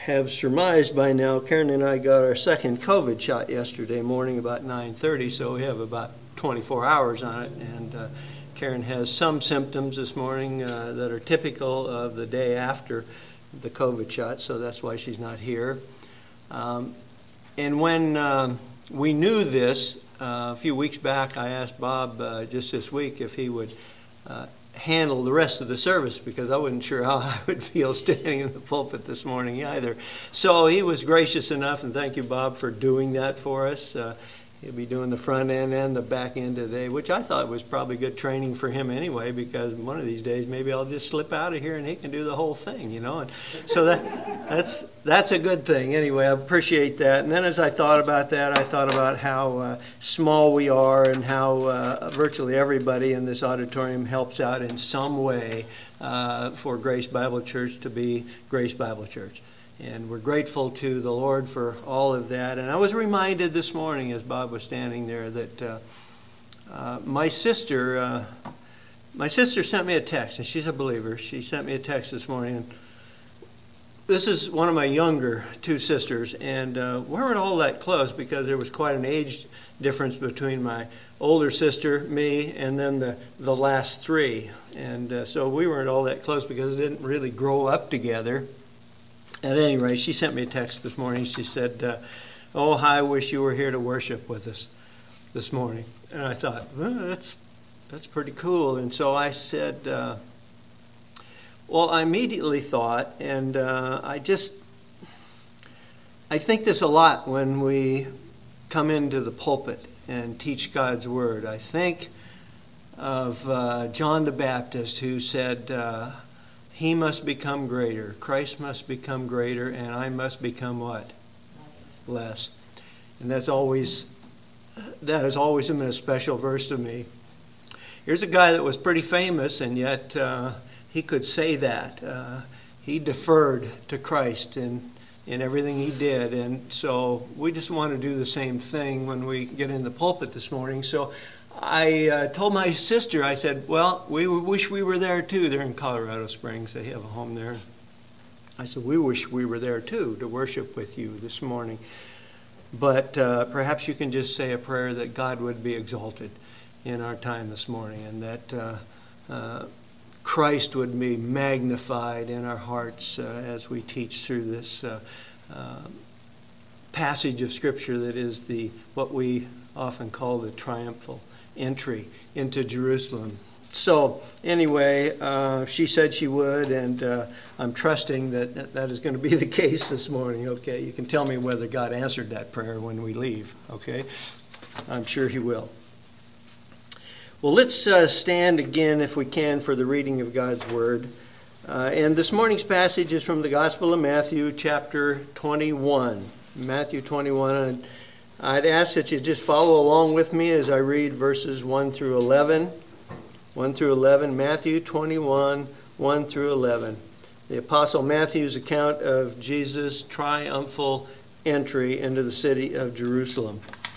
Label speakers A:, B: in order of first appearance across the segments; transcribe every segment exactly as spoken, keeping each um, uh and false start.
A: have surmised by now, Karen and I got our second COVID shot yesterday morning about nine thirty, so we have about twenty-four hours on it. And uh, Karen has some symptoms this morning uh, that are typical of the day after the COVID shot, so that's why she's not here. Um, and when um, we knew this, uh, a few weeks back, I asked Bob uh, just this week if he would uh, handle the rest of the service, because I wasn't sure how I would feel standing in the pulpit this morning either. So he was gracious enough, and thank you, Bob, for doing that for us. Uh, he'll be doing the front end and the back end today, which I thought was probably good training for him anyway, because one of these days maybe I'll just slip out of here and he can do the whole thing, you know. And so that that's that's a good thing. Anyway, I appreciate that. And then as I thought about that, I thought about how uh, small we are and how uh, virtually everybody in this auditorium helps out in some way uh, for Grace Bible Church to be Grace Bible Church. And we're grateful to the Lord for all of that. And I was reminded this morning as Bob was standing there that uh, uh, my sister, uh, my sister sent me a text, and she's a believer. She sent me a text this morning. And this is one of my younger two sisters, and uh, we weren't all that close because there was quite an age difference between my older sister, me, and then the, the last three. And uh, so we weren't all that close because we didn't really grow up together. At any rate, she sent me a text this morning. She said, uh, oh, I wish you were here to worship with us this morning. And I thought, well, that's that's pretty cool. And so I said, uh, well, I immediately thought, and uh, I just, I think this a lot when we come into the pulpit and teach God's Word. I think of uh, John the Baptist, who said, uh, he must become greater. Christ must become greater, and I must become what? Less. Less. And that's always, that has always been a special verse to me. Here's a guy that was pretty famous, and yet uh, he could say that. Uh, he deferred to Christ in, in everything he did. And so we just want to do the same thing when we get in the pulpit this morning. So I uh, told my sister, I said, well, we wish we were there too. They're in Colorado Springs. They have a home there. I said, we wish we were there too to worship with you this morning. But uh, perhaps you can just say a prayer that God would be exalted in our time this morning, and that uh, uh, Christ would be magnified in our hearts uh, as we teach through this uh, uh, passage of Scripture that is the what we often call the triumphal entry into Jerusalem. So anyway, uh, she said she would, and uh, I'm trusting that that is going to be the case this morning. Okay, you can tell me whether God answered that prayer when we leave. Okay, I'm sure he will. Well, let's uh, stand again, if we can, for the reading of God's Word. Uh, and this morning's passage is from the Gospel of Matthew, chapter twenty-one. Matthew twenty-one, and I'd ask that you just follow along with me as I read verses one through eleven. one through eleven, Matthew twenty-one, one through eleven. The Apostle Matthew's account of Jesus' triumphal entry into the city of Jerusalem.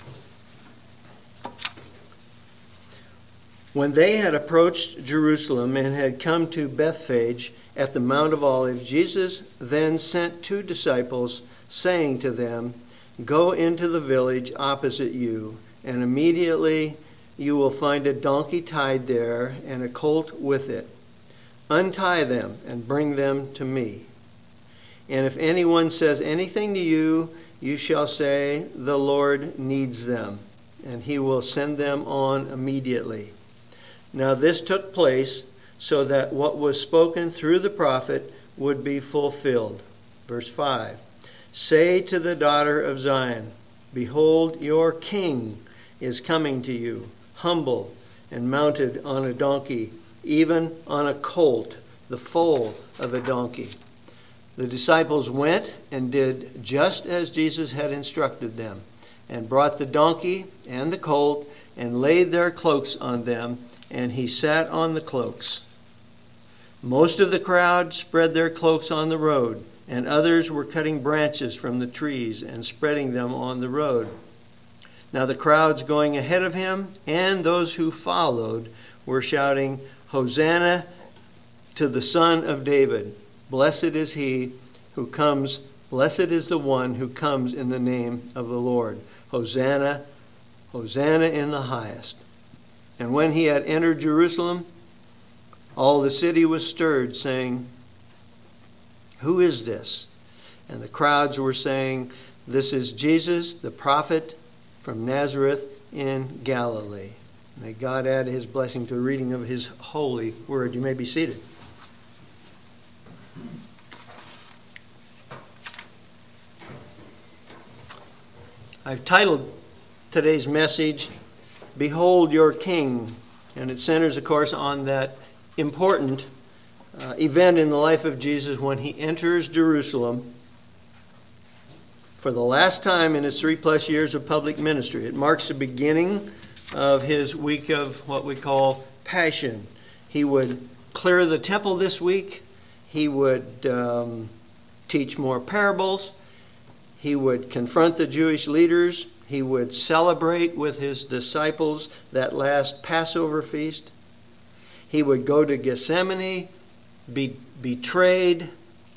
A: When they had approached Jerusalem and had come to Bethphage at the Mount of Olives, Jesus then sent two disciples, saying to them, go into the village opposite you, and immediately you will find a donkey tied there and a colt with it. Untie them and bring them to me. And if anyone says anything to you, you shall say, the Lord needs them, and he will send them on immediately. Now this took place so that what was spoken through the prophet would be fulfilled. Verse five. Say to the daughter of Zion, behold, your king is coming to you, humble and mounted on a donkey, even on a colt, the foal of a donkey. The disciples went and did just as Jesus had instructed them, and brought the donkey and the colt, and laid their cloaks on them, and he sat on the cloaks. Most of the crowd spread their cloaks on the road, and others were cutting branches from the trees and spreading them on the road. Now the crowds going ahead of him and those who followed were shouting, Hosanna to the Son of David. Blessed is he who comes Blessed is the one who comes in the name of the Lord. Hosanna, Hosanna in the highest. And when he had entered Jerusalem, all the city was stirred, saying, Who is this? And the crowds were saying, This is Jesus, the prophet from Nazareth in Galilee. May God add his blessing to the reading of his holy word. You may be seated. I've titled today's message, Behold Your King. And it centers, of course, on that important uh, event in the life of Jesus when he enters Jerusalem for the last time in his three plus years of public ministry. It marks the beginning of his week of what we call Passion. He would clear the temple this week. He would um, teach more parables. He would confront the Jewish leaders. He would celebrate with his disciples that last Passover feast. He would go to Gethsemane, be betrayed,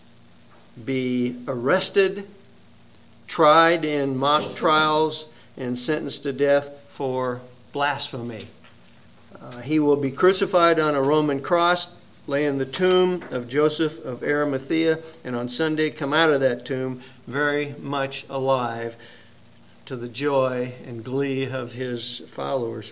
A: be arrested, tried in mock trials, and sentenced to death for blasphemy. Uh, he will be crucified on a Roman cross, lay in the tomb of Joseph of Arimathea, and on Sunday come out of that tomb very much alive to the joy and glee of his followers.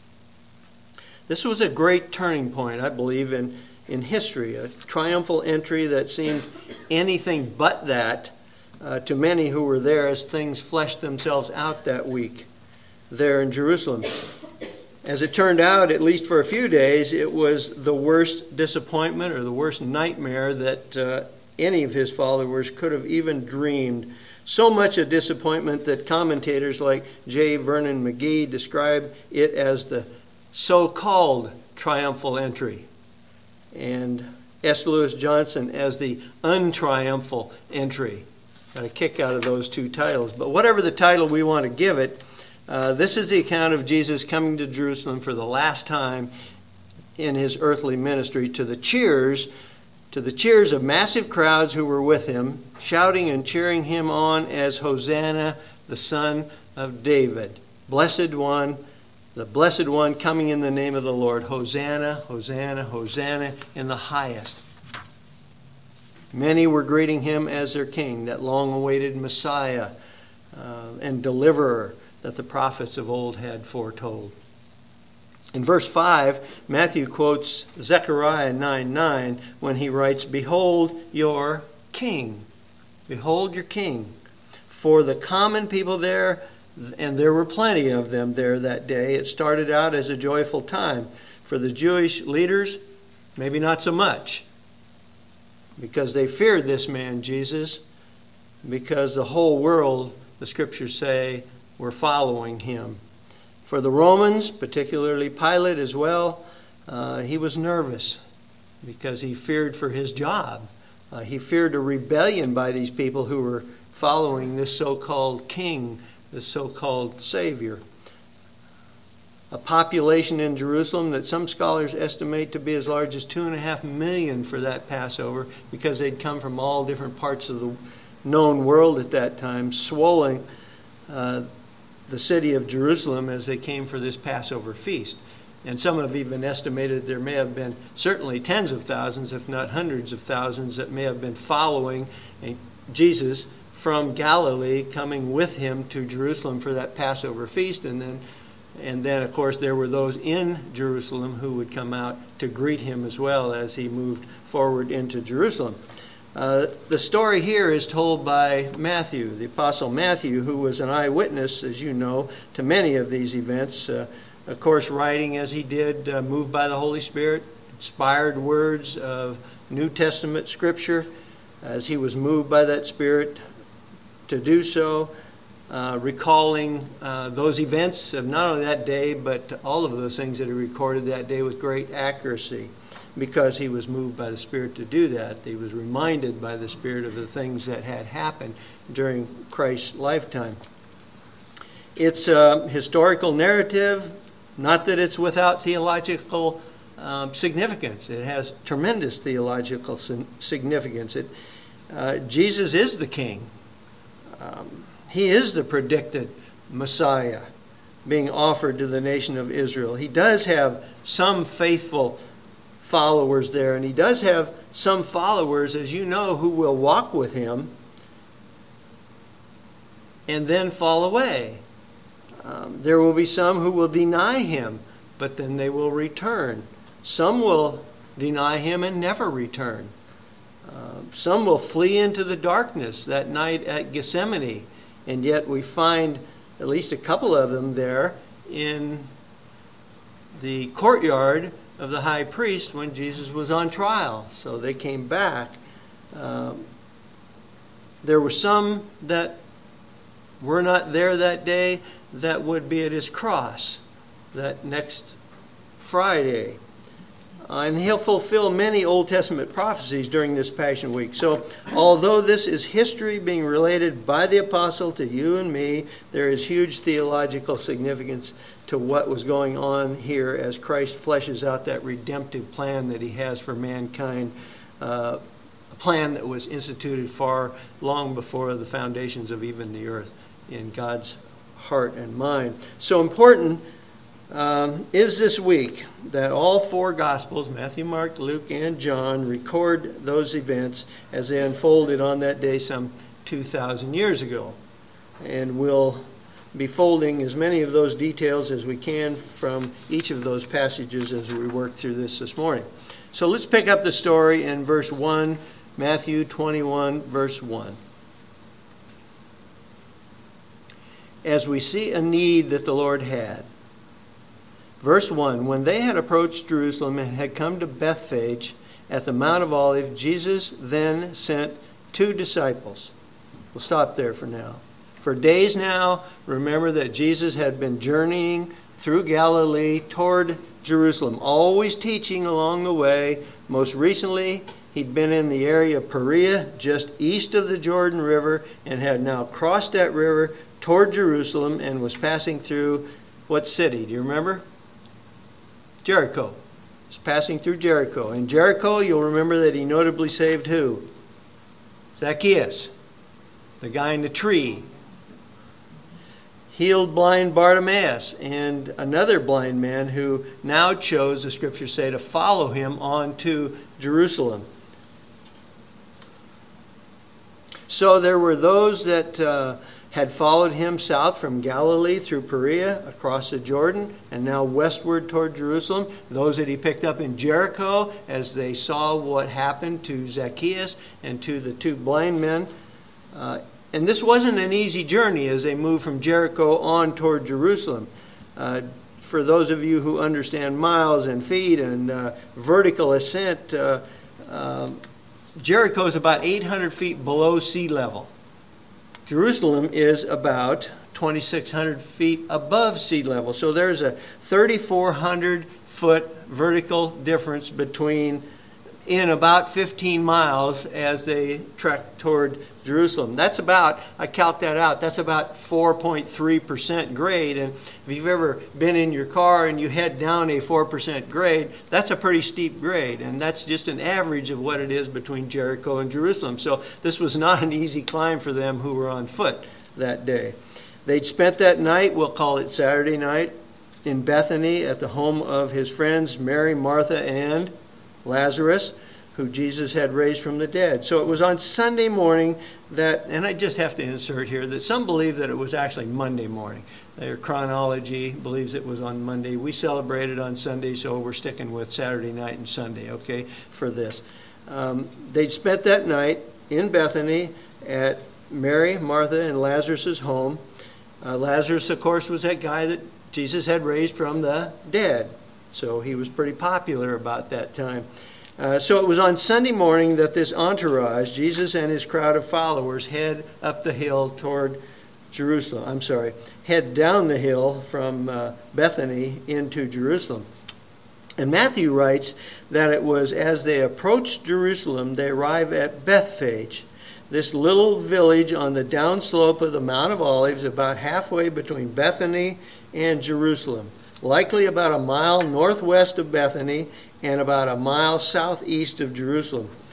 A: This was a great turning point, I believe, in, in history, a triumphal entry that seemed anything but that uh, to many who were there as things fleshed themselves out that week there in Jerusalem. As it turned out, at least for a few days, it was the worst disappointment or the worst nightmare that uh, any of his followers could have even dreamed. So much a disappointment that commentators like J. Vernon McGee describe it as the so-called triumphal entry, and S. Lewis Johnson as the untriumphal entry. Got a kick out of those two titles. But whatever the title we want to give it, Uh, this is the account of Jesus coming to Jerusalem for the last time in his earthly ministry, to the cheers, to the cheers of massive crowds who were with him, shouting and cheering him on as Hosanna, the Son of David. Blessed one, the Blessed One coming in the name of the Lord. Hosanna, Hosanna, Hosanna in the highest. Many were greeting him as their king, that long-awaited Messiah uh, and deliverer that the prophets of old had foretold. In verse five, Matthew quotes Zechariah nine nine when he writes, Behold your king. Behold your king. For the common people there, and there were plenty of them there that day, it started out as a joyful time. For the Jewish leaders, maybe not so much, because they feared this man Jesus, because the whole world, the scriptures say, were following him. For the Romans, particularly Pilate as well, uh, he was nervous because he feared for his job. Uh, he feared a rebellion by these people who were following this so-called king, this so-called savior. A population in Jerusalem that some scholars estimate to be as large as two and a half million for that Passover, because they'd come from all different parts of the known world at that time, swelling uh, the city of Jerusalem as they came for this Passover feast. And some have even estimated there may have been certainly tens of thousands, if not hundreds of thousands, that may have been following Jesus from Galilee, coming with him to Jerusalem for that Passover feast. And then, and then, of course, there were those in Jerusalem who would come out to greet him as well as he moved forward into Jerusalem. Uh, the story here is told by Matthew, the Apostle Matthew, who was an eyewitness, as you know, to many of these events. Uh, of course, writing as he did, uh, moved by the Holy Spirit, inspired words of New Testament Scripture, as he was moved by that Spirit to do so, uh, recalling uh, those events of not only that day, but all of those things that he recorded that day with great accuracy. Because he was moved by the Spirit to do that. He was reminded by the Spirit of the things that had happened during Christ's lifetime. It's a historical narrative, not that it's without theological um, significance. It has tremendous theological significance. It, uh, Jesus is the King. Um, he is the predicted Messiah being offered to the nation of Israel. He does have some faithful followers there, and he does have some followers, as you know, who will walk with him and then fall away. Um, there will be some who will deny him, but then they will return. Some will deny him and never return. Uh, some will flee into the darkness that night at Gethsemane, and yet we find at least a couple of them there in the courtyard of the high priest when Jesus was on trial. So they came back. Um, there were some that were not there that day that would be at his cross that next Friday. Uh, and he'll fulfill many Old Testament prophecies during this Passion Week. So although this is history being related by the apostle to you and me, there is huge theological significance to what was going on here as Christ fleshes out that redemptive plan that he has for mankind, uh, a plan that was instituted far long before the foundations of even the earth in God's heart and mind. So important Um, is this week that all four Gospels, Matthew, Mark, Luke, and John, record those events as they unfolded on that day some two thousand years ago. And we'll be folding as many of those details as we can from each of those passages as we work through this this morning. So let's pick up the story in verse one, Matthew twenty-one, verse one. As we see a need that the Lord had. Verse one, when they had approached Jerusalem and had come to Bethphage at the Mount of Olives, Jesus then sent two disciples. We'll stop there for now. For days now, remember that Jesus had been journeying through Galilee toward Jerusalem, always teaching along the way. Most recently, he'd been in the area of Perea, just east of the Jordan River, and had now crossed that river toward Jerusalem and was passing through what city? Do you remember? Jericho. He's passing through Jericho. In Jericho, you'll remember that he notably saved who? Zacchaeus, the guy in the tree. Healed blind Bartimaeus, and another blind man who now chose, the scriptures say, to follow him on to Jerusalem. So there were those that uh, had followed him south from Galilee through Perea across the Jordan and now westward toward Jerusalem. Those that he picked up in Jericho as they saw what happened to Zacchaeus and to the two blind men. Uh, and this wasn't an easy journey as they moved from Jericho on toward Jerusalem. Uh, for those of you who understand miles and feet and uh, vertical ascent, uh, uh, Jericho is about eight hundred feet below sea level. Jerusalem is about twenty-six hundred feet above sea level. So there's a thirty-four hundred foot vertical difference between in about fifteen miles as they trek toward Jerusalem. That's about, I calc that out, that's about four point three percent grade. And if you've ever been in your car and you head down a four percent grade, that's a pretty steep grade. And that's just an average of what it is between Jericho and Jerusalem. So this was not an easy climb for them who were on foot that day. They'd spent that night, we'll call it Saturday night, in Bethany at the home of his friends Mary, Martha, and Lazarus, who Jesus had raised from the dead. So it was on Sunday morning that, and I just have to insert here, that some believe that it was actually Monday morning. Their chronology believes it was on Monday. We celebrated on Sunday, so we're sticking with Saturday night and Sunday, okay, for this. Um, they'd spent that night in Bethany at Mary, Martha, and Lazarus' home. Uh, Lazarus, of course, was that guy that Jesus had raised from the dead. So he was pretty popular about that time. Uh, so it was on Sunday morning that this entourage, Jesus and his crowd of followers, head up the hill toward Jerusalem. I'm sorry, head down the hill from uh, Bethany into Jerusalem. And Matthew writes that it was as they approached Jerusalem, they arrive at Bethphage, this little village on the downslope of the Mount of Olives, about halfway between Bethany and Jerusalem, likely about a mile northwest of Bethany and about a mile southeast of Jerusalem.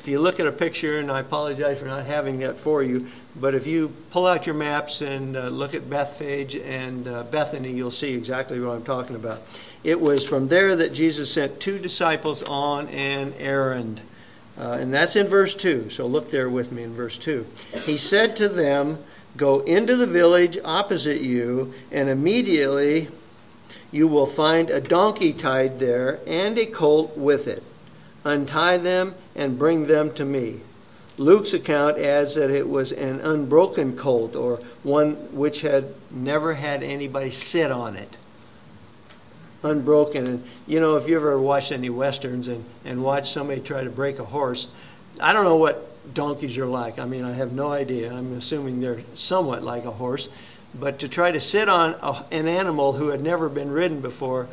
A: if you look at a picture, and I apologize for not having that for you, but if you pull out your maps and uh, look at Bethphage and uh, Bethany, you'll see exactly what I'm talking about. It was from there that Jesus sent two disciples on an errand. Uh, and that's in verse two. So look there with me in verse two. He said to them, "Go into the village opposite you, and immediately you will find a donkey tied there and a colt with it. Untie them and bring them to me." Luke's account adds that it was an unbroken colt, or one which had never had anybody sit on it. Unbroken. And you know, if you ever watched any westerns and, and watched somebody try to break a horse, I don't know what donkeys are like. I mean, I have no idea. I'm assuming they're somewhat like a horse. But to try to sit on a, an animal who had never been ridden before,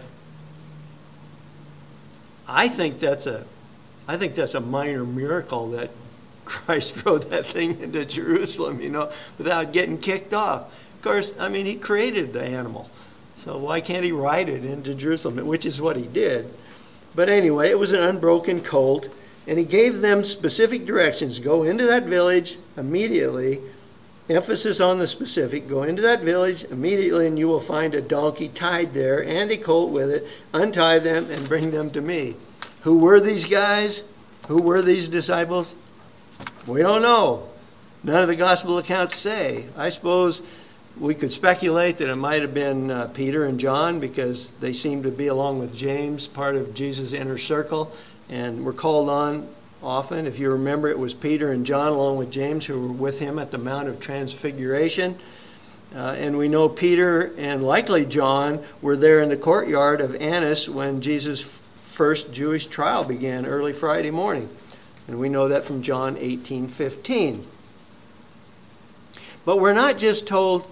A: I think that's a, I think that's a minor miracle that Christ rode that thing into Jerusalem, you know, without getting kicked off. Of course, I mean, he created the animal. So why can't he ride it into Jerusalem, which is what he did. But anyway, it was an unbroken colt, and he gave them specific directions. Go into that village immediately. Emphasis on the specific. Go into that village immediately, and you will find a donkey tied there and a colt with it. Untie them and bring them to me. Who were these guys? Who were these disciples? We don't know. None of the gospel accounts say. I suppose we could speculate that it might have been uh, Peter and John, because they seem to be, along with James, part of Jesus' inner circle, and were called on often. If you remember, it was Peter and John, along with James, who were with him at the Mount of Transfiguration. Uh, and we know Peter and likely John were there in the courtyard of Annas when Jesus' first Jewish trial began early Friday morning. And we know that from John eighteen fifteen. But we're not just told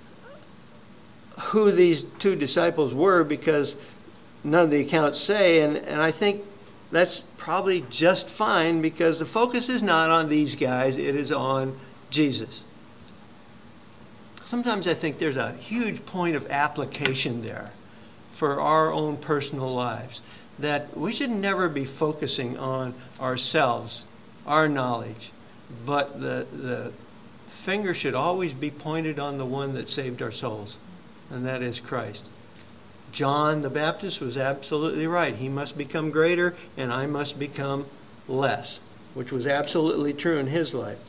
A: who these two disciples were, because none of the accounts say, and, and I think that's probably just fine, because the focus is not on these guys, it is on Jesus. Sometimes I think there's a huge point of application there for our own personal lives, that we should never be focusing on ourselves, our knowledge, but the, the finger should always be pointed on the one that saved our souls, and that is Christ. John the Baptist was absolutely right. He must become greater, and I must become less, which was absolutely true in his life.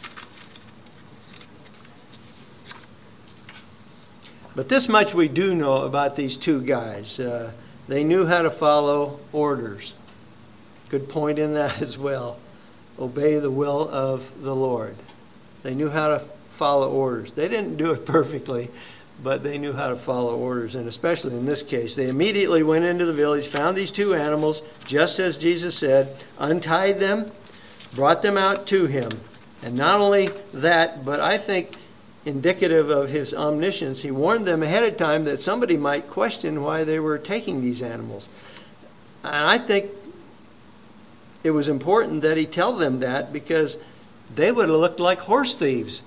A: But this much we do know about these two guys. Uh, they knew how to follow orders. Good point in that as well. Obey the will of the Lord. They knew how to follow orders. They didn't do it perfectly, but they knew how to follow orders. And especially in this case, they immediately went into the village, found these two animals, just as Jesus said, untied them, brought them out to him. And not only that, but I think indicative of his omniscience, he warned them ahead of time that somebody might question why they were taking these animals. And I think it was important that he tell them that, because they would have looked like horse thieves.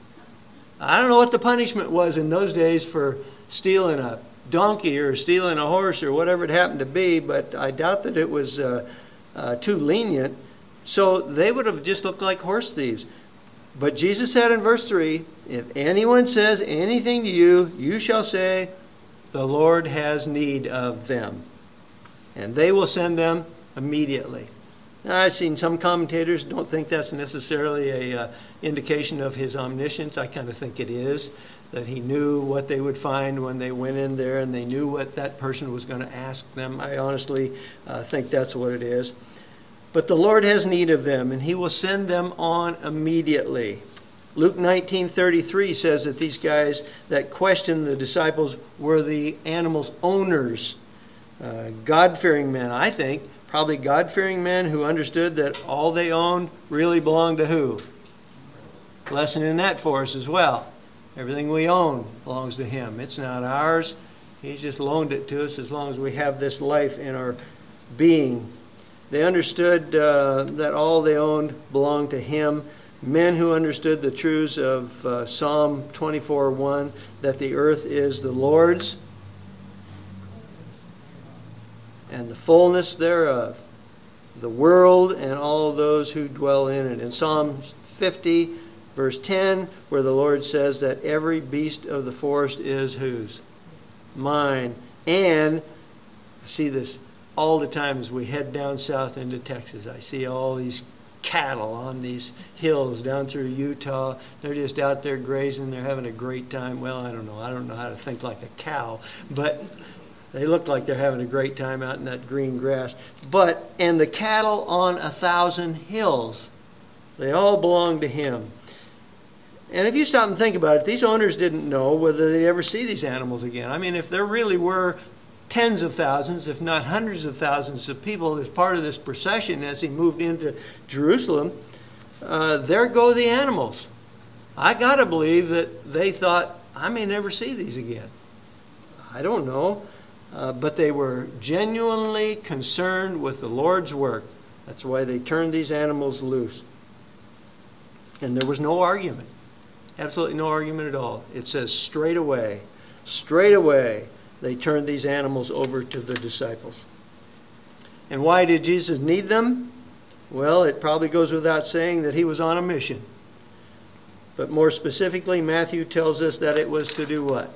A: I don't know what the punishment was in those days for stealing a donkey or stealing a horse or whatever it happened to be, but I doubt that it was uh, uh, too lenient. So they would have just looked like horse thieves. But Jesus said in verse three, if anyone says anything to you, you shall say, the Lord has need of them, and they will send them immediately. Now, I've seen some commentators don't think that's necessarily a uh, indication of his omniscience. I kind of think it is, that he knew what they would find when they went in there, and they knew what that person was going to ask them. I honestly uh, think that's what it is. But the Lord has need of them, and he will send them on immediately. Luke nineteen thirty-three says that these guys that questioned the disciples were the animals' owners, uh, God-fearing men, I think. Probably God-fearing men who understood that all they owned really belonged to who? Lesson in that for us as well. Everything we own belongs to him. It's not ours. He's just loaned it to us as long as we have this life in our being. They understood uh, that all they owned belonged to him. Men who understood the truths of uh, Psalm twenty-four one, that the earth is the Lord's and the fullness thereof. the world and all those who dwell in it. In Psalms fifty, verse ten, where the Lord says that every beast of the forest is whose? Mine. And I see this all the time as we head down south into Texas. I see all these cattle on these hills down through Utah. They're just out there grazing. They're having a great time. Well, I don't know. I don't know how to think like a cow, but they look like they're having a great time out in that green grass. But, and the cattle on a thousand hills, they all belong to him. And if you stop and think about it, these owners didn't know whether they'd ever see these animals again. I mean, if there really were tens of thousands, if not hundreds of thousands of people as part of this procession as he moved into Jerusalem, uh, there go the animals. I got to believe that they thought, I may never see these again. I don't know. Uh, but they were genuinely concerned with the Lord's work. That's why they turned these animals loose. And there was no argument. Absolutely no argument at all. It says straight away, straight away, they turned these animals over to the disciples. And why did Jesus need them? Well, it probably goes without saying that he was on a mission. But more specifically, Matthew tells us that it was to do what?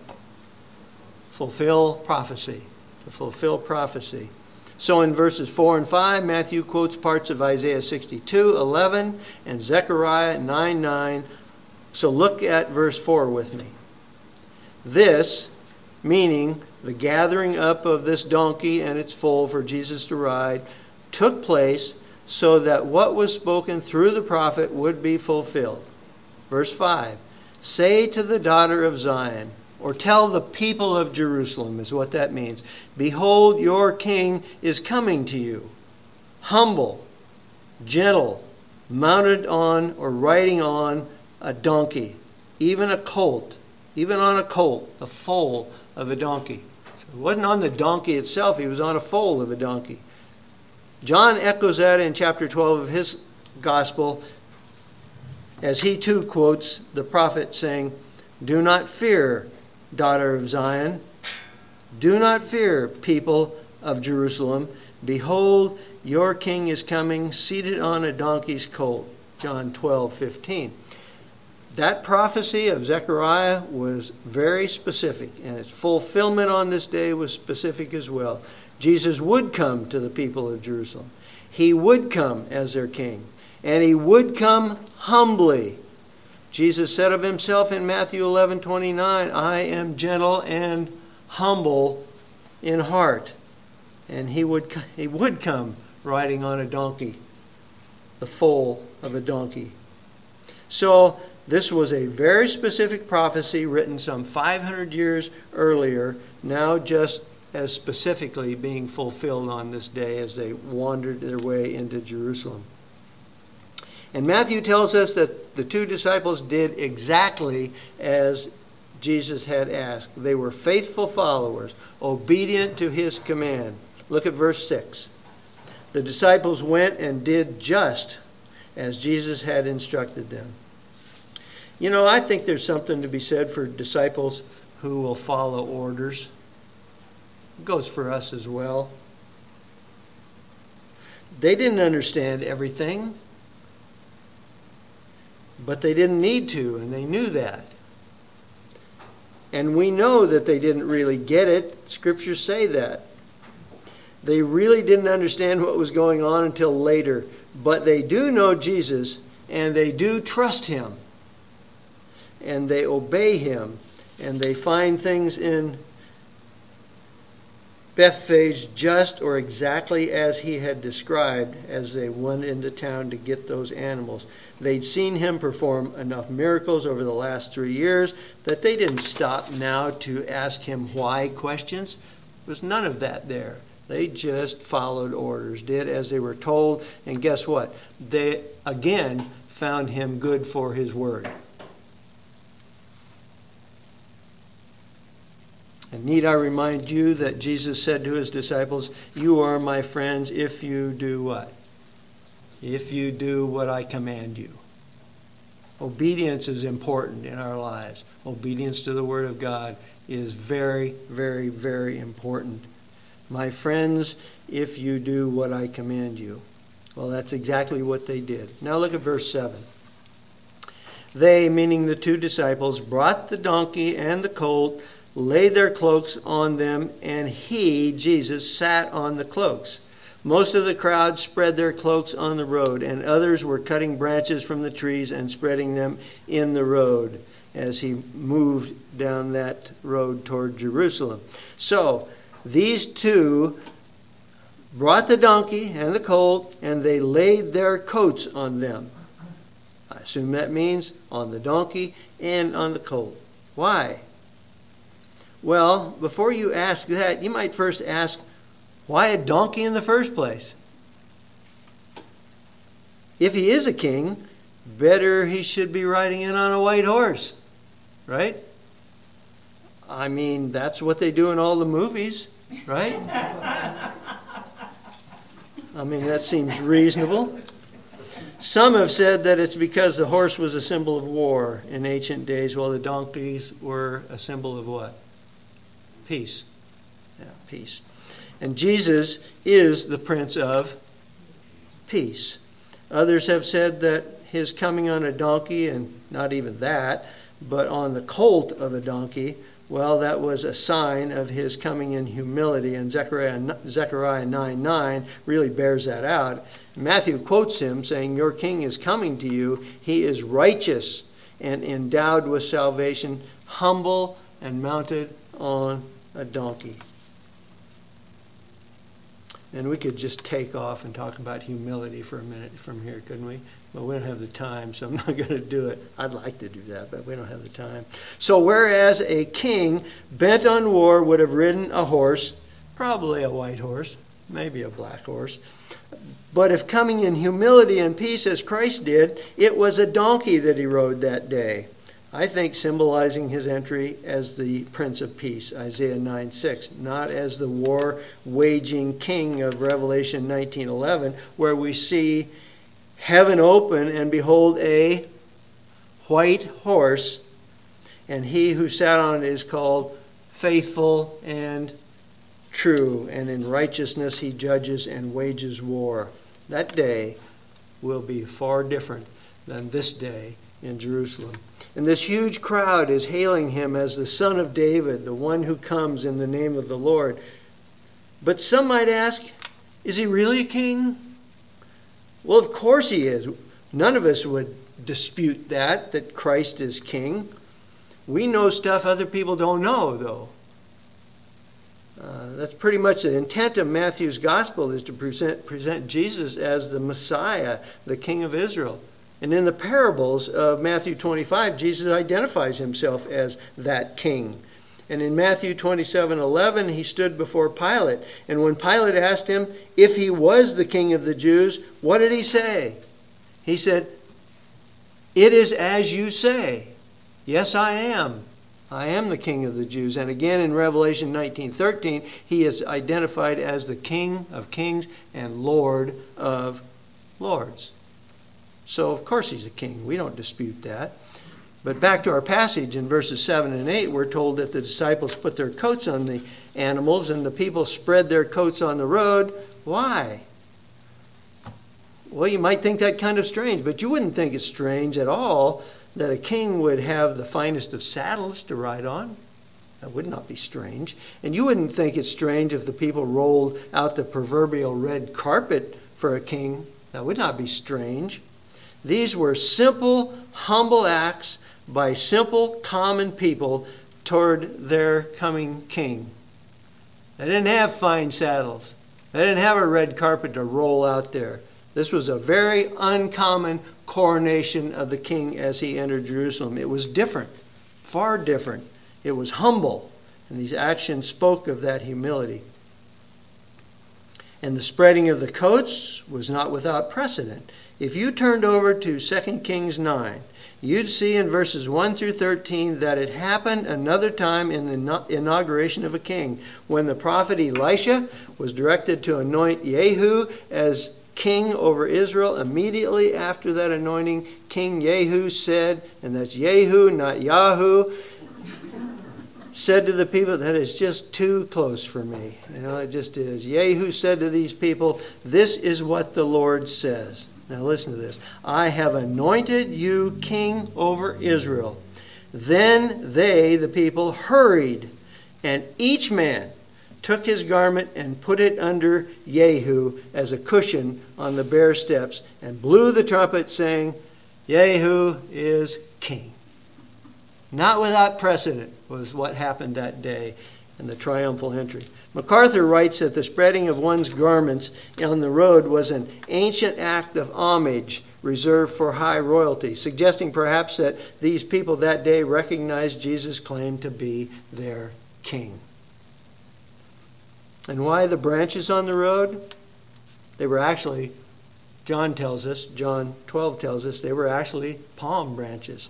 A: Fulfill prophecy. To fulfill prophecy. So in verses four and five, Matthew quotes parts of Isaiah sixty-two, eleven, and Zechariah nine, nine. So look at verse four with me. This, meaning the gathering up of this donkey and its foal for Jesus to ride, took place so that what was spoken through the prophet would be fulfilled. Verse five, say to the daughter of Zion, or tell the people of Jerusalem, is what that means. Behold, your king is coming to you, humble, gentle, mounted on or riding on a donkey, even a colt, even on a colt, a foal of a donkey. So it wasn't on the donkey itself, he was on a foal of a donkey. John echoes that in chapter twelve of his gospel, as he too quotes the prophet saying, do not fear, daughter of Zion. Do not fear, people of Jerusalem. Behold, your king is coming, seated on a donkey's colt. John twelve, fifteen. That prophecy of Zechariah was very specific, and its fulfillment on this day was specific as well. Jesus would come to the people of Jerusalem. He would come as their king, and he would come humbly. Jesus said of himself in Matthew eleven, twenty-nine, I am gentle and humble in heart. And he would, he would come riding on a donkey, the foal of a donkey. So this was a very specific prophecy written some five hundred years earlier, now just as specifically being fulfilled on this day as they wandered their way into Jerusalem. And Matthew tells us that the two disciples did exactly as Jesus had asked. They were faithful followers, obedient to his command. Look at verse six. The disciples went and did just as Jesus had instructed them. You know, I think there's something to be said for disciples who will follow orders. It goes for us as well. They didn't understand everything, but they didn't need to, and they knew that. And we know that they didn't really get it. Scriptures say that. They really didn't understand what was going on until later, but they do know Jesus, and they do trust him. And they obey him, and they find things in Bethphage just or exactly as he had described as they went into town to get those animals. They'd seen him perform enough miracles over the last three years that they didn't stop now to ask him why questions. There was none of that there. They just followed orders, did as they were told, and guess what? They again found him good for his word. And need I remind you that Jesus said to his disciples, you are my friends if you do what? If you do what I command you. Obedience is important in our lives. Obedience to the Word of God is very, very, very important. My friends, if you do what I command you. Well, that's exactly what they did. Now look at verse seven. They, meaning the two disciples, brought the donkey and the colt, laid their cloaks on them, and he, Jesus, sat on the cloaks. Most of the crowd spread their cloaks on the road, and others were cutting branches from the trees and spreading them in the road as he moved down that road toward Jerusalem. So, these two brought the donkey and the colt, and they laid their coats on them. I assume that means on the donkey and on the colt. Why? Well, before you ask that, you might first ask, why a donkey in the first place? If he is a king, better he should be riding in on a white horse, right? I mean, that's what they do in all the movies, right? I mean, that seems reasonable. Some have said that it's because the horse was a symbol of war in ancient days, while the donkeys were a symbol of what? Peace. Yeah, peace. And Jesus is the Prince of Peace. Others have said that his coming on a donkey, and not even that, but on the colt of a donkey, well, that was a sign of his coming in humility. And Zechariah, Zechariah nine nine really bears that out. Matthew quotes him saying, "Your king is coming to you. He is righteous and endowed with salvation, humble and mounted on a donkey." And we could just take off and talk about humility for a minute from here, couldn't we? But we don't have the time, so I'm not going to do it. I'd like to do that, but we don't have the time. So whereas a king bent on war would have ridden a horse, probably a white horse, maybe a black horse, but if coming in humility and peace as Christ did, it was a donkey that he rode that day. I think symbolizing his entry as the Prince of Peace, Isaiah nine six, not as the war-waging king of Revelation nineteen eleven, where we see heaven open and behold a white horse, and he who sat on it is called Faithful and True, and in righteousness he judges and wages war. That day will be far different than this day in Jerusalem. And this huge crowd is hailing him as the Son of David, the one who comes in the name of the Lord. But some might ask, is he really a king? Well, of course he is. None of us would dispute that, that Christ is king. We know stuff other people don't know, though. Uh, that's pretty much the intent of Matthew's gospel, is to present, present Jesus as the Messiah, the King of Israel. And in the parables of Matthew twenty-five, Jesus identifies himself as that king. And in Matthew twenty-seven eleven, he stood before Pilate. And when Pilate asked him if he was the king of the Jews, what did he say? He said, "It is as you say. Yes, I am. I am the king of the Jews." And again in Revelation nineteen thirteen, he is identified as the King of kings and Lord of lords. So, of course, he's a king. We don't dispute that. But back to our passage in verses seven and eight, we're told that the disciples put their coats on the animals and the people spread their coats on the road. Why? Well, you might think that kind of strange, but you wouldn't think it's strange at all that a king would have the finest of saddles to ride on. That would not be strange. And you wouldn't think it's strange if the people rolled out the proverbial red carpet for a king. That would not be strange. These were simple, humble acts by simple, common people toward their coming king. They didn't have fine saddles. They didn't have a red carpet to roll out there. This was a very uncommon coronation of the king as he entered Jerusalem. It was different, far different. It was humble, and these actions spoke of that humility. And the spreading of the coats was not without precedent. If you turned over to Second Kings nine, you'd see in verses one through thirteen that it happened another time in the inauguration of a king, when the prophet Elisha was directed to anoint Jehu as king over Israel. Immediately after that anointing, King Jehu said, and that's Jehu, not Yahoo, said to the people, that is just too close for me. You know, it just is. Jehu said to these people, this is what the Lord says. Now listen to this. I have anointed you king over Israel. Then they, the people, hurried, and each man took his garment and put it under Jehu as a cushion on the bare steps, and blew the trumpet, saying, Jehu is king. Not without precedent was what happened that day in the triumphal entry. MacArthur writes that the spreading of one's garments on the road was an ancient act of homage reserved for high royalty, suggesting perhaps that these people that day recognized Jesus' claim to be their king. And why the branches on the road? They were actually, John tells us, John twelve tells us, they were actually palm branches.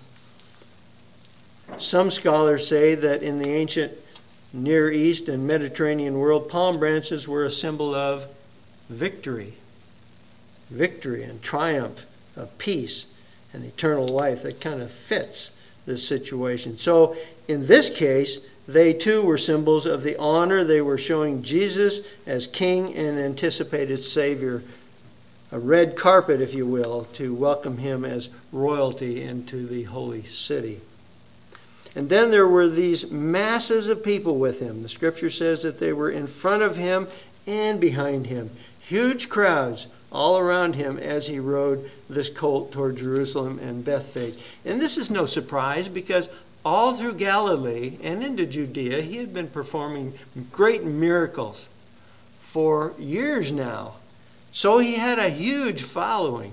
A: Some scholars say that in the ancient Near East and Mediterranean world, palm branches were a symbol of victory. Victory and triumph of peace and eternal life. That kind of fits this situation. So in this case, they too were symbols of the honor they were showing Jesus as King and anticipated Savior. A red carpet, if you will, to welcome him as royalty into the holy city. And then there were these masses of people with him. The scripture says that they were in front of him and behind him. Huge crowds all around him as he rode this colt toward Jerusalem and Bethphage. And this is no surprise, because all through Galilee and into Judea, he had been performing great miracles for years now. So he had a huge following.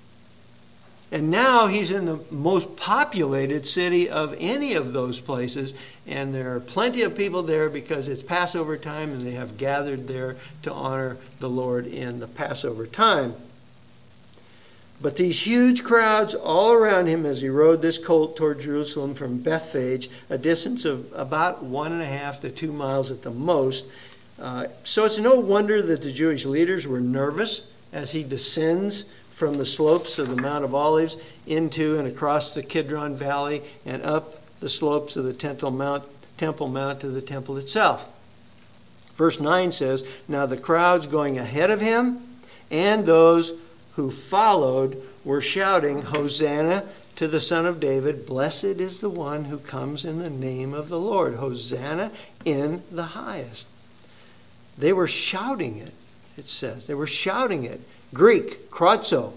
A: And now he's in the most populated city of any of those places. And there are plenty of people there because it's Passover time, and they have gathered there to honor the Lord in the Passover time. But these huge crowds all around him as he rode this colt toward Jerusalem from Bethphage, a distance of about one and a half to two miles at the most. Uh, so it's no wonder that the Jewish leaders were nervous as he descends from the slopes of the Mount of Olives into and across the Kidron Valley and up the slopes of the Temple Mount, Temple Mount to the temple itself. Verse nine says, now the crowds going ahead of him and those who followed were shouting, Hosanna to the Son of David. Blessed is the one who comes in the name of the Lord. Hosanna in the highest. They were shouting it, it says. They were shouting it. Greek, kratzo.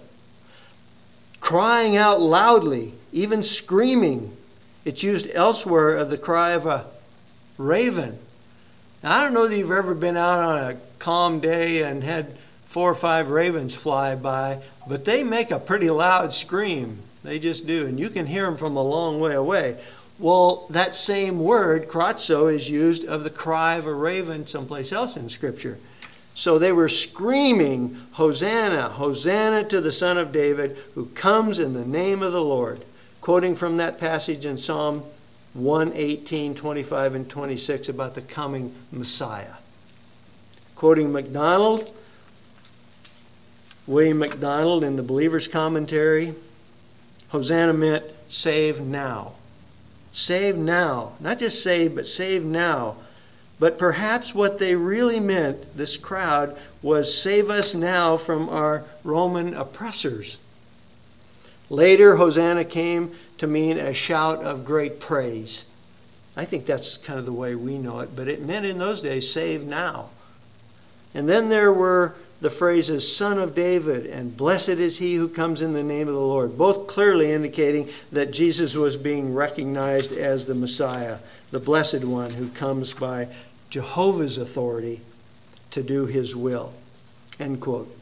A: Crying out loudly, even screaming. It's used elsewhere of the cry of a raven. Now, I don't know that you've ever been out on a calm day and had four or five ravens fly by, but they make a pretty loud scream. They just do, and you can hear them from a long way away. Well, that same word, kratzo, is used of the cry of a raven someplace else in Scripture. So they were screaming, Hosanna, Hosanna to the Son of David, who comes in the name of the Lord. Quoting from that passage in Psalm one eighteen, twenty-five, and twenty-six about the coming Messiah. Quoting MacDonald, William MacDonald in the Believer's Commentary, Hosanna meant save now. Save now. Not just save, but save now. But perhaps what they really meant, this crowd, was save us now from our Roman oppressors. Later, Hosanna came to mean a shout of great praise. I think that's kind of the way we know it, but it meant in those days, save now. And then there were the phrases, Son of David, and blessed is he who comes in the name of the Lord, both clearly indicating that Jesus was being recognized as the Messiah, the blessed one who comes by Jehovah's authority to do his will. End quote.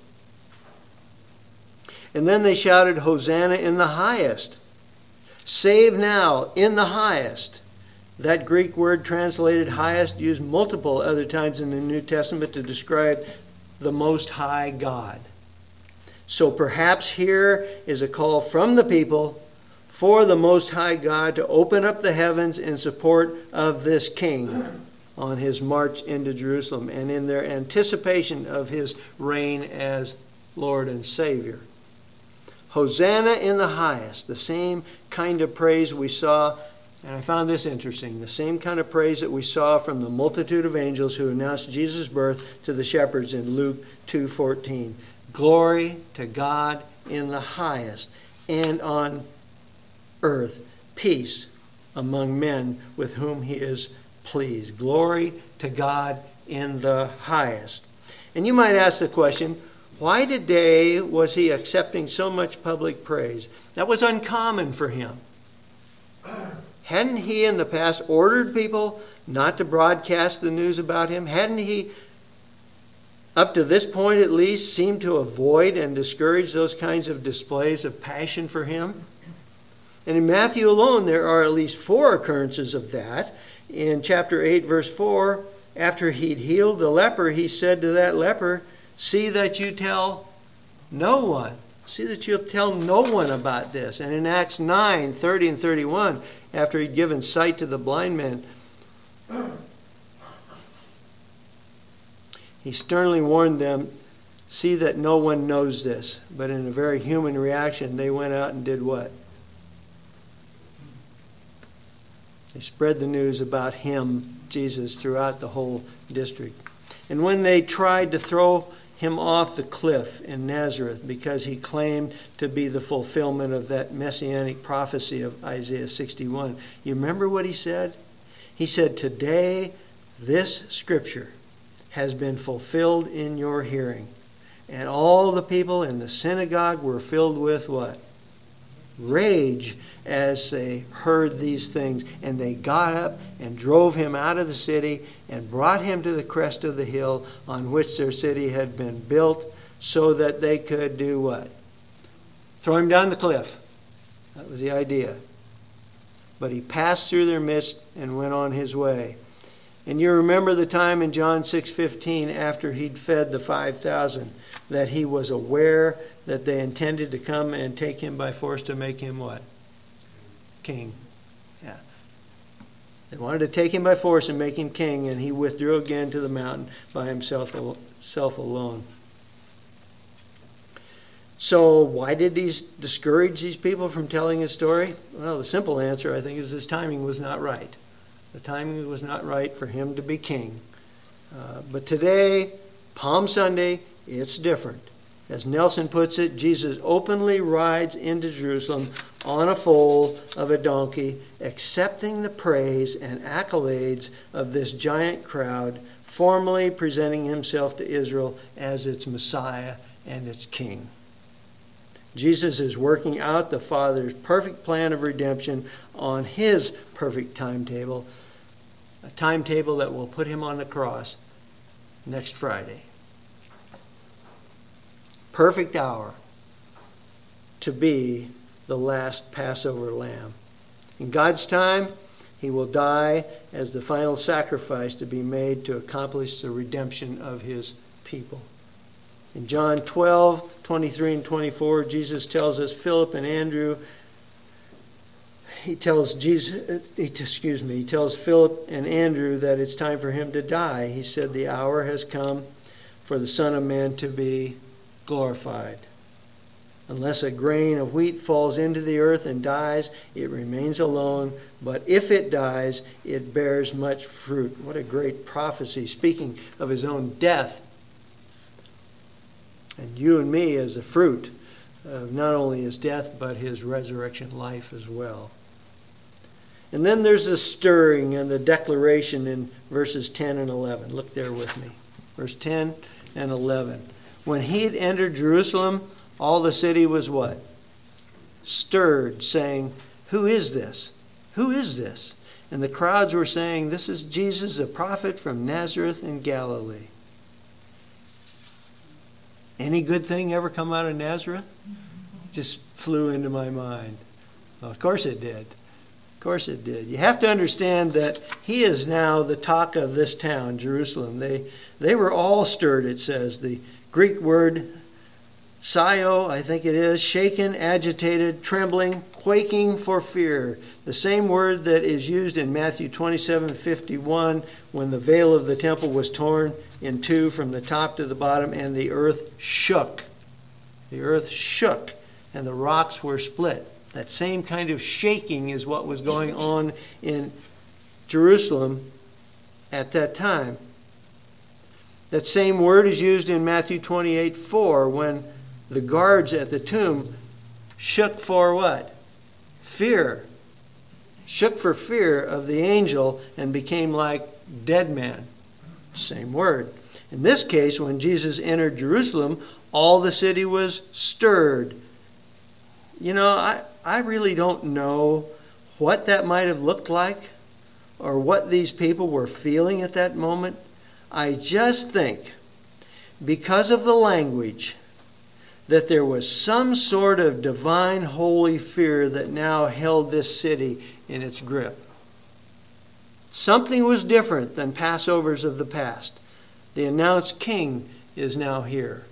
A: And then they shouted, Hosanna in the highest. Save now in the highest. That Greek word translated highest used multiple other times in the New Testament to describe the Most High God. So perhaps here is a call from the people for the Most High God to open up the heavens in support of this King on his march into Jerusalem and in their anticipation of his reign as Lord and Savior. Hosanna in the highest, the same kind of praise we saw And I found this interesting. The same kind of praise that we saw from the multitude of angels who announced Jesus' birth to the shepherds in Luke two fourteen. Glory to God in the highest, and on earth peace among men with whom he is pleased. Glory to God in the highest. And you might ask the question, why today was he accepting so much public praise? That was uncommon for him. Hadn't he in the past ordered people not to broadcast the news about him? Hadn't he, up to this point at least, seemed to avoid and discourage those kinds of displays of passion for him? And in Matthew alone, there are at least four occurrences of that. In chapter eight, verse four, after he'd healed the leper, he said to that leper, see that you tell no one. See that you'll tell no one about this. And in Acts nine, thirty and thirty-one, after he'd given sight to the blind man, he sternly warned them, see that no one knows this. But in a very human reaction, they went out and did what? They spread the news about him, Jesus, throughout the whole district. And when they tried to throw him off the cliff in Nazareth because he claimed to be the fulfillment of that messianic prophecy of Isaiah sixty-one, you remember what he said? He said, today this scripture has been fulfilled in your hearing. And all the people in the synagogue were filled with what? Rage as they heard these things. And they got up and drove him out of the city and brought him to the crest of the hill on which their city had been built, so that they could do what? Throw him down the cliff. That was the idea. But he passed through their midst and went on his way. And you remember the time in John six fifteen, after he'd fed the five thousand, that he was aware that they intended to come and take him by force to make him what? King. Yeah. They wanted to take him by force and make him king, and he withdrew again to the mountain by himself self alone. So why did he discourage these people from telling his story? Well, the simple answer, I think, is his timing was not right. The timing was not right for him to be king. Uh, but today, Palm Sunday, it's different. As Nelson puts it, Jesus openly rides into Jerusalem on a foal of a donkey, accepting the praise and accolades of this giant crowd, formally presenting himself to Israel as its Messiah and its King. Jesus is working out the Father's perfect plan of redemption on his perfect timetable, a timetable that will put him on the cross next Friday. Perfect hour to be the last Passover lamb. In God's time, he will die as the final sacrifice to be made to accomplish the redemption of his people. In John twelve, twenty-three and twenty-four, Jesus tells us Philip and Andrew, he tells Jesus, excuse me, he tells Philip and Andrew that it's time for him to die. He said, the hour has come for the Son of Man to be glorified. Unless a grain of wheat falls into the earth and dies, it remains alone. But if it dies, it bears much fruit. What a great prophecy, speaking of his own death. And you and me as the fruit of not only his death, but his resurrection life as well. And then there's the stirring and the declaration in verses ten and eleven. Look there with me. Verse ten and eleven. When he had entered Jerusalem, all the city was what? Stirred, saying, who is this? Who is this? And the crowds were saying, this is Jesus, a prophet from Nazareth in Galilee. Any good thing ever come out of Nazareth? Just flew into my mind. Well, of course it did. Of course it did. You have to understand that he is now the talk of this town, Jerusalem. They, they were all stirred, it says. The Greek word Sio, I think it is, shaken, agitated, trembling, quaking for fear. The same word that is used in Matthew twenty-seven fifty-one when the veil of the temple was torn in two from the top to the bottom and the earth shook. The earth shook and the rocks were split. That same kind of shaking is what was going on in Jerusalem at that time. That same word is used in Matthew twenty-eight four when the guards at the tomb shook for what? Fear. Shook for fear of the angel and became like dead men. Same word. In this case, when Jesus entered Jerusalem, all the city was stirred. You know, I, I really don't know what that might have looked like or what these people were feeling at that moment. I just think, because of the language, that there was some sort of divine holy fear that now held this city in its grip. Something was different than Passovers of the past. The announced king is now here.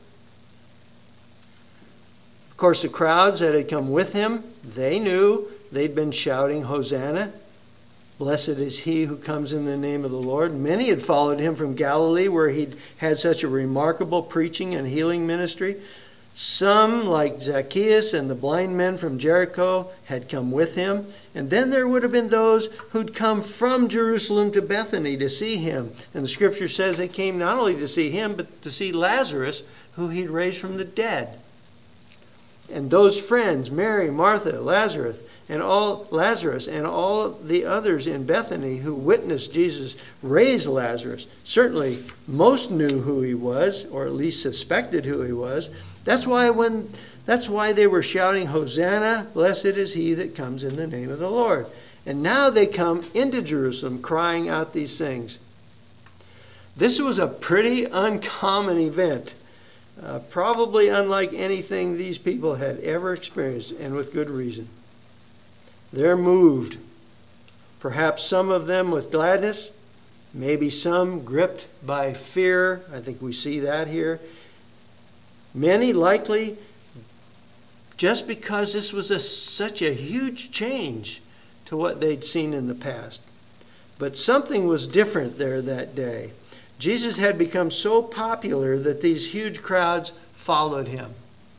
A: Of course, the crowds that had come with him, they knew. They'd been shouting, Hosanna. Blessed is he who comes in the name of the Lord. Many had followed him from Galilee, where he'd had such a remarkable preaching and healing ministry. Some, like Zacchaeus and the blind men from Jericho, had come with him. And then there would have been those who'd come from Jerusalem to Bethany to see him. And the scripture says they came not only to see him, but to see Lazarus, who he'd raised from the dead. And those friends, Mary, Martha, Lazarus, and all Lazarus and all the others in Bethany who witnessed Jesus raise Lazarus, certainly most knew who he was, or at least suspected who he was. That's why when that's why they were shouting, Hosanna, blessed is he that comes in the name of the Lord. And now they come into Jerusalem crying out these things. This was a pretty uncommon event. Uh, probably unlike anything these people had ever experienced, and with good reason. They're moved. Perhaps some of them with gladness, maybe some gripped by fear. I think we see that here. Many likely just because this was a, such a huge change to what they'd seen in the past. But something was different there that day. Jesus had become so popular that these huge crowds followed him.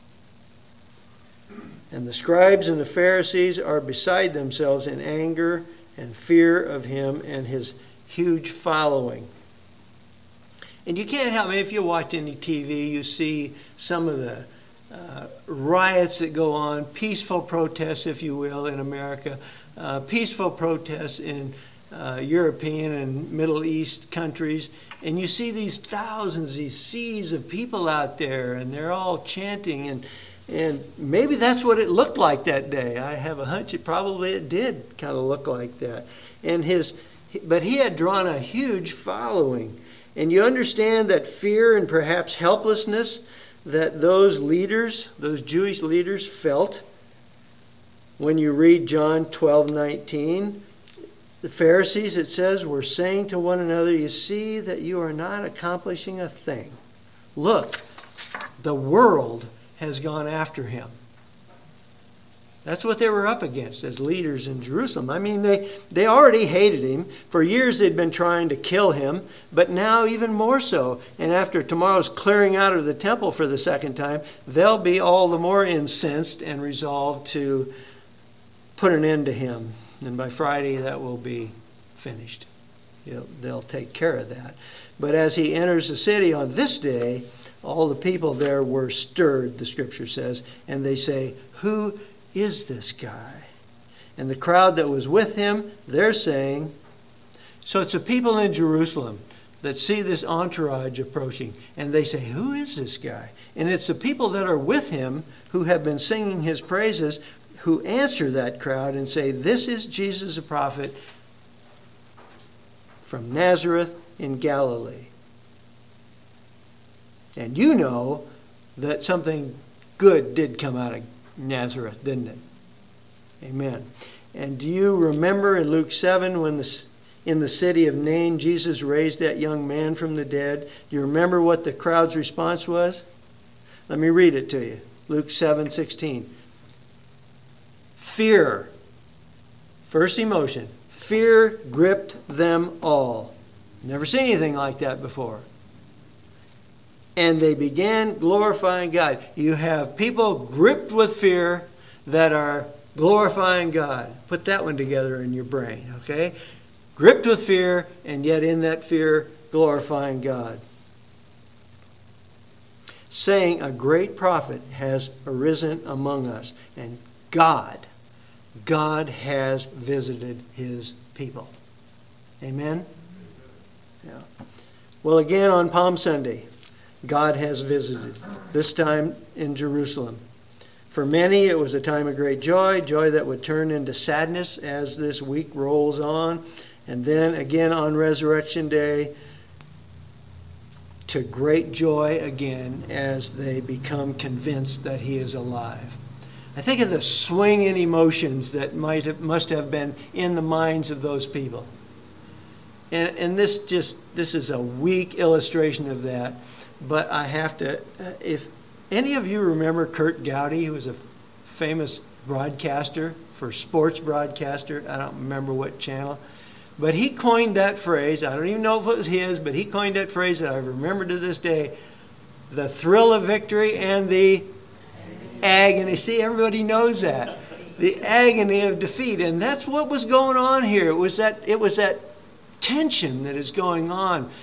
A: And the scribes and the Pharisees are beside themselves in anger and fear of him and his huge following. And you can't help, I mean, if you watch any T V, you see some of the uh, riots that go on, peaceful protests, if you will, in America, uh, peaceful protests in Uh, European and Middle East countries, and you see these thousands, these seas of people out there, and they're all chanting, and and maybe that's what it looked like that day. I have a hunch it probably it did kind of look like that. And his, but he had drawn a huge following, and you understand that fear and perhaps helplessness that those leaders, those Jewish leaders, felt when you read John twelve nineteen. The Pharisees, it says, were saying to one another, you see that you are not accomplishing a thing. Look, the world has gone after him. That's what they were up against as leaders in Jerusalem. I mean, they, they already hated him. For years they'd been trying to kill him, but now even more so. And after tomorrow's clearing out of the temple for the second time, they'll be all the more incensed and resolved to put an end to him. And by Friday, that will be finished. They'll, they'll take care of that. But as he enters the city on this day, all the people there were stirred, the scripture says, and they say, who is this guy? And the crowd that was with him, they're saying, so it's the people in Jerusalem that see this entourage approaching, and they say, who is this guy? And it's the people that are with him who have been singing his praises who answer that crowd and say, this is Jesus the prophet from Nazareth in Galilee. And you know that something good did come out of Nazareth, didn't it? Amen. And do you remember in Luke seven when the, in the city of Nain, Jesus raised that young man from the dead? Do you remember what the crowd's response was? Let me read it to you. Luke seven sixteen. Fear. First emotion. Fear gripped them all. Never seen anything like that before. And they began glorifying God. You have people gripped with fear that are glorifying God. Put that one together in your brain, okay? Gripped with fear, and yet in that fear, glorifying God. Saying, a great prophet has arisen among us. And God, God has visited his people. Amen? Yeah. Well, again on Palm Sunday, God has visited, this time in Jerusalem. For many, it was a time of great joy, joy that would turn into sadness as this week rolls on. And then again on Resurrection Day, to great joy again as they become convinced that he is alive. I think of the swing in emotions that might have, must have been in the minds of those people. And, and this just, this is a weak illustration of that. But I have to, if any of you remember Kurt Gowdy, who was a famous broadcaster, for sports broadcaster, I don't remember what channel, but he coined that phrase. I don't even know if it was his, but he coined that phrase that I remember to this day, the thrill of victory and the agony. See, everybody knows that. The agony of defeat. And that's what was going on here. It was that, it was that tension that is going on.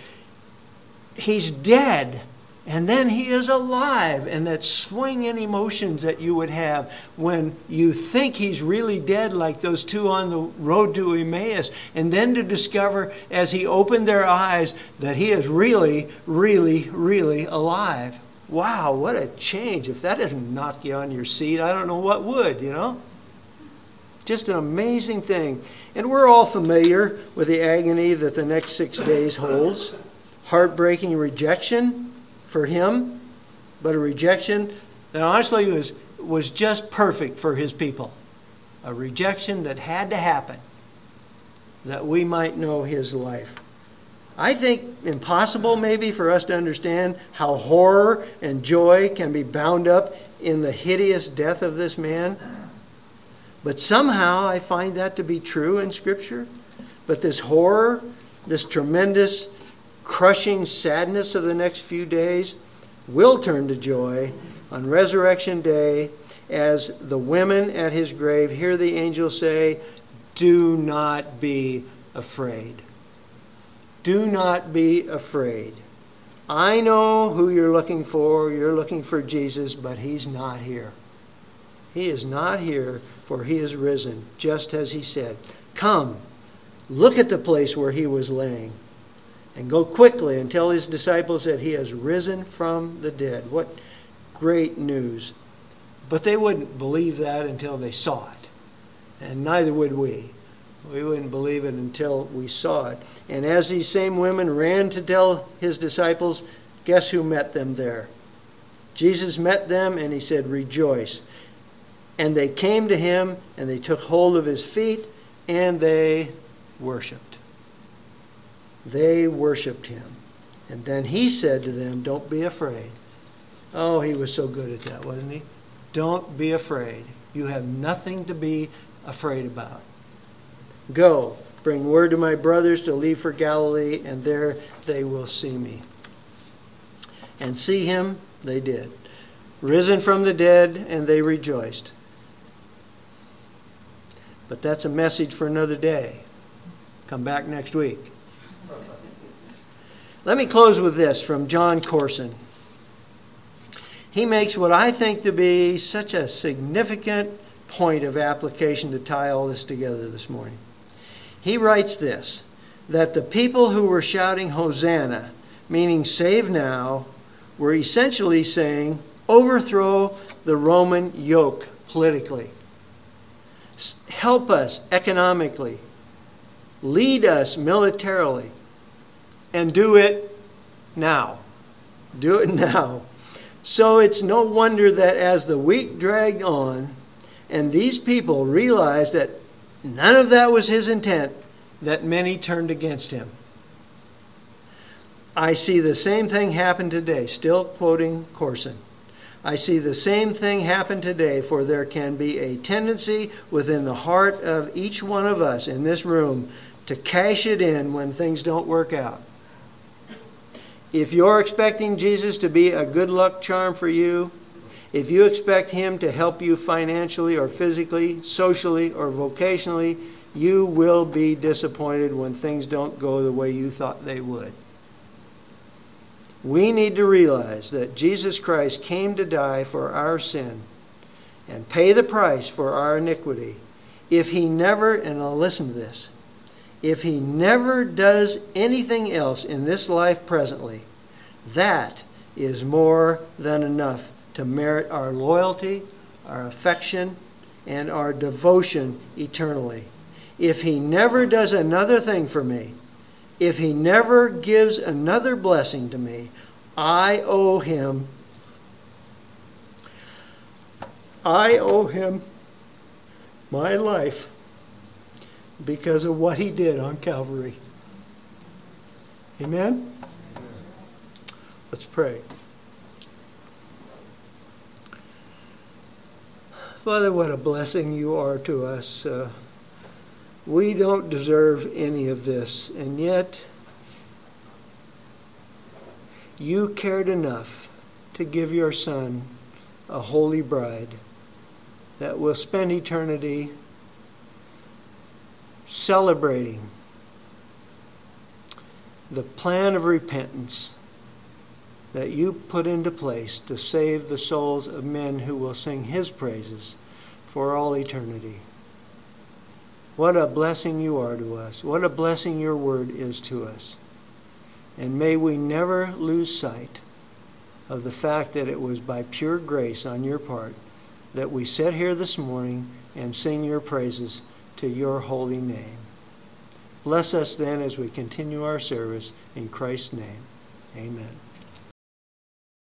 A: He's dead, and then he is alive. And that swing in emotions that you would have when you think he's really dead, like those two on the road to Emmaus, and then to discover as he opened their eyes that he is really, really, really alive. Wow, what a change. If that doesn't knock you on your seat, I don't know what would, you know? Just an amazing thing. And we're all familiar with the agony that the next six days holds. Heartbreaking rejection for him, but a rejection that honestly was, was just perfect for his people. A rejection that had to happen, that we might know his life. I think impossible maybe for us to understand how horror and joy can be bound up in the hideous death of this man. But somehow I find that to be true in Scripture. But this horror, this tremendous crushing sadness of the next few days will turn to joy on Resurrection Day as the women at his grave hear the angel say, "Do not be afraid. Do not be afraid. I know who you're looking for. You're looking for Jesus, but he's not here. He is not here, for he is risen, just as he said. Come, look at the place where he was laying. And go quickly and tell his disciples that he has risen from the dead." What great news. But they wouldn't believe that until they saw it. And neither would we. We wouldn't believe it until we saw it. And as these same women ran to tell his disciples, guess who met them there? Jesus met them and he said, "Rejoice." And they came to him and they took hold of his feet and they worshiped. They worshiped him. And then he said to them, "Don't be afraid." Oh, he was so good at that, wasn't he? Don't be afraid. You have nothing to be afraid about. Go, bring word to my brothers to leave for Galilee, and there they will see me. And see him, they did. Risen from the dead, and they rejoiced. But that's a message for another day. Come back next week. Let me close with this from John Corson. He makes what I think to be such a significant point of application to tie all this together this morning. He writes this, that the people who were shouting Hosanna, meaning save now, were essentially saying, overthrow the Roman yoke politically. Help us economically. Lead us militarily. And do it now. Do it now. So it's no wonder that as the week dragged on, and these people realized that none of that was his intent, that many turned against him. I see the same thing happen today, still quoting Corson. I see the same thing happen today, for there can be a tendency within the heart of each one of us in this room to cash it in when things don't work out. If you're expecting Jesus to be a good luck charm for you, If you expect him to help you financially or physically, socially or vocationally, you will be disappointed when things don't go the way you thought they would. We need to realize that Jesus Christ came to die for our sin and pay the price for our iniquity. If he never, and I'll listen to this, if he never does anything else in this life presently, that is more than enough to merit our loyalty, our affection, and our devotion eternally. If he never does another thing for me, if he never gives another blessing to me, I owe him, I owe him my life because of what he did on Calvary. Amen? Let's pray. Father, what a blessing you are to us. Uh, we don't deserve any of this, and yet you cared enough to give your Son a holy bride that will spend eternity celebrating the plan of repentance that you put into place to save the souls of men who will sing his praises for all eternity. What a blessing you are to us. What a blessing your word is to us. And may we never lose sight of the fact that it was by pure grace on your part that we sit here this morning and sing your praises to your holy name. Bless us then as we continue our service in Christ's name. Amen.